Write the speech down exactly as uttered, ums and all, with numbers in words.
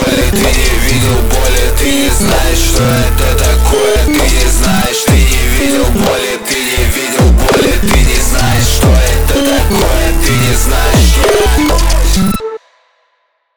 боли, ты не видел боли, ты не знаешь, что это такое. Ты не знаешь, ты не видел боли, ты не видел боли, ты не знаешь, что это такое. Ты не знаешь, что